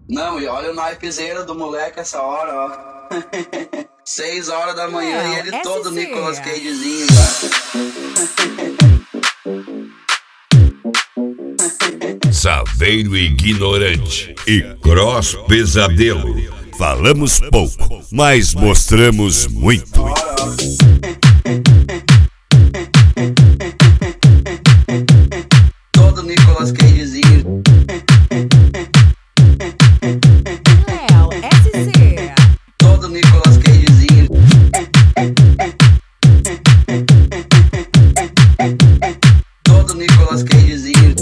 Não, e olha o naipezeiro do moleque essa hora, ó. 6 horas da manhã e ele todo Nicolas Cagezinho, Saveiro Ignorante e Cross Pesadelo. Falamos pouco, mas mostramos muito. Todo Nicolas Cagezinho. Léo SC. Todo Nicolas Cagezinho. Todo Nicolas Cagezinho.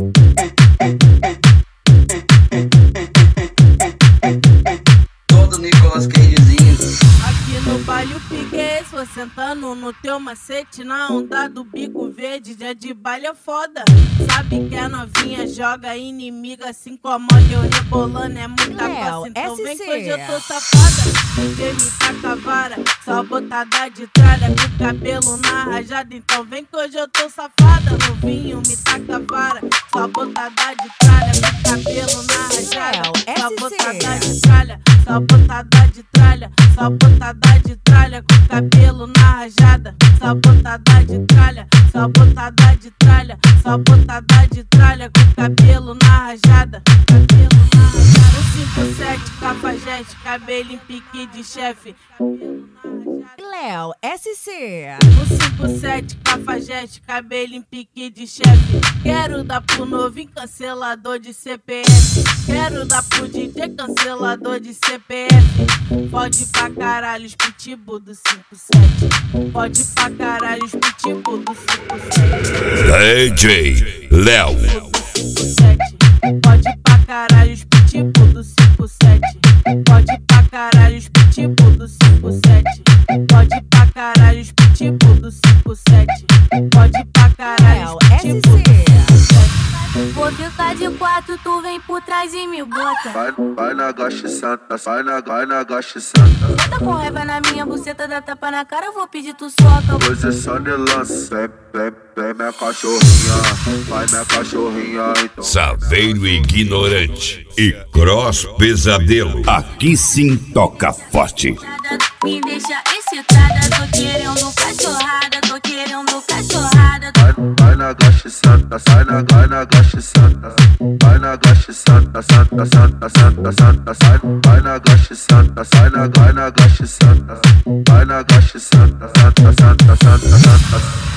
Todo Nicolas Cagezinho. Aqui no baile o Piguês, vou sentando no teu macete. Na onda do bico verde, dia de baile é foda. Sabe que a novinha joga inimiga, se incomoda. Eu rebolando, é muita coisa, então vem que hoje eu tô safada. DJ me taca a vara, só botada de tralha, com o cabelo na rajada. Então vem que hoje eu tô safada. Novinho me taca a vara, só botada de tralha, com o cabelo na rajada. Só botada de tralha, só botada de tralha, só botada de tralha, com o cabelo na rajada. Só botada de tralha, só botada de tralha, só botada de tralha, com o cabelo na rajada. Cabelo na rajada. O 57 Cafajeste, cabelo em pique de chefe. Léo SC. O 57 Cafajeste, cabelo em pique de chefe. Quero dar pro novinho cancelador de CPF. Quero dar pro DJ cancelador de CPF. Pode pra caralho os pitbull do 57. Pode pra caralho os pitbull do 57. DJ Léo. Pode pra caralho os pitbull do 57. Pode pra caralho os pitbull do 57. Pode pra caralho os pitbull do 57. Pode pra caralho os pitbull do 57. Vou ficar de 4, tu vem por trás e me bota. Vai na gacha santa, vai na gacha santa. Tá com raiva na minha buceta, dá tapa na cara, eu vou pedir tu soca. Posição de lance, vem minha cachorrinha, vai minha cachorrinha então. Saveiro Ignorante e Cross Pesadelo. Aqui sim toca forte. Me deixa excitada, tô querendo cachorrada, tô querendo cachorrada. Vai na gacha santa, vai na gacha santa. Vai na gacha santa, santa, santa, santa, santa, sai. Vai na gacha santa, vai na gacha santa. Vai na gacha santa, santa, santa, santa, santa.